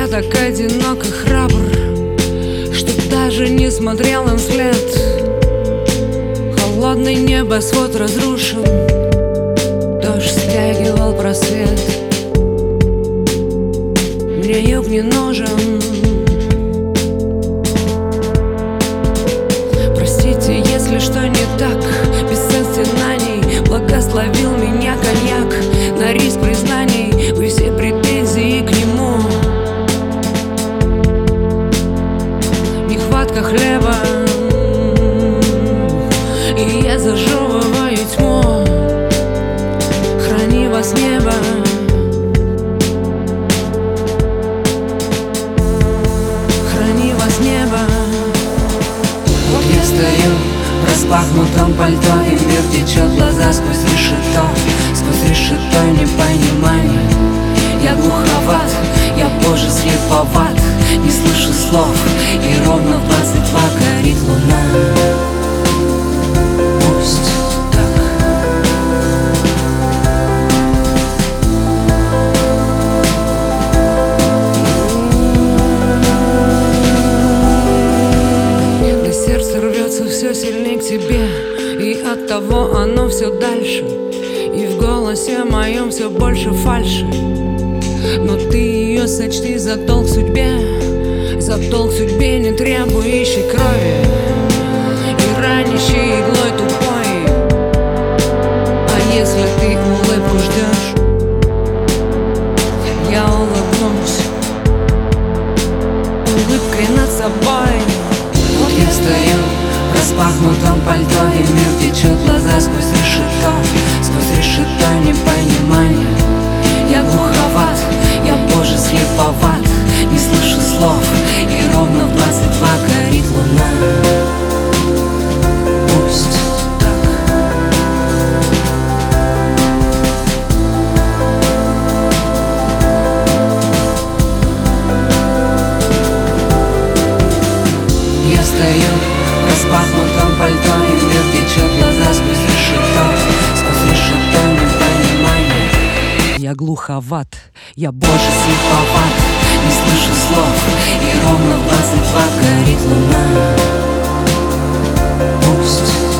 так одинок и храбр, что даже не смотрел им вслед. Холодный небосвод разрушен, дождь стягивал просвет. Мне юг не нужен. Простите, если что не так, без стенаний благословил меня коньяк. На риск признаний вы все претензии к нему. Нехватка хлеба, и я зажевываю тьму. Храни вас небо, храни вас небо. Вот я стою в распахнутом пальто, и мир течет глаза сквозь решето. Сквозь решето непонимание. Я глуховат, я боже слеповат, не слышу слов, и ровно в 22 горит луна. Пусть так. Да сердце рвется все сильнее к тебе, и оттого оно все дальше, и в голосе моем все больше фальши. Но ты ее сочти за долг судьбе, за долг судьбе, не требующей крови и ранящей иглой тупой. А если ты улыбку ждешь, я улыбнусь улыбкой над собой. Вот я стою в распахнутом пальто, и мир течет глаза сквозь решето. Сквозь решето непонимание. Я глуховат, я боже слеповат, не слышу слов, и ровно в 22 горит луна. Пусть так. Я стою в распахнутом пальто, и мир течет глаза сквозь решето. Сквозь решето непонимание. Я глуховат, я Боже слеповат, не слышу слов, и ровно в 22 горит луна. Пусть